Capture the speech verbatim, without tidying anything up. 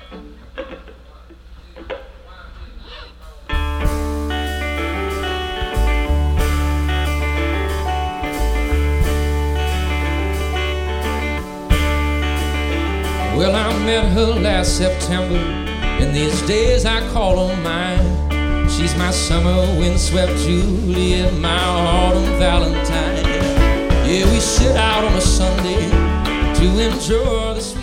Well, I met her last September, and these days I call her mine. She's my summer windswept Juliet, my autumn Valentine. Yeah, we sit out on a Sunday to enjoy the